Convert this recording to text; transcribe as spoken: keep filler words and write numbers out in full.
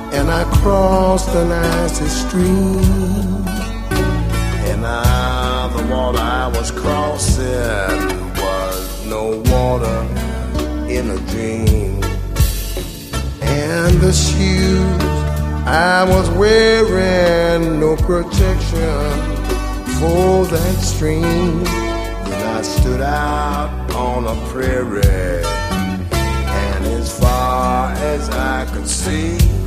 and I crossed an icy stream. And now the water I was crossing was no water in a dream. And the shoes I was wearing, no protection for that stream. Then I stood out on a prairie, and as far as I could see,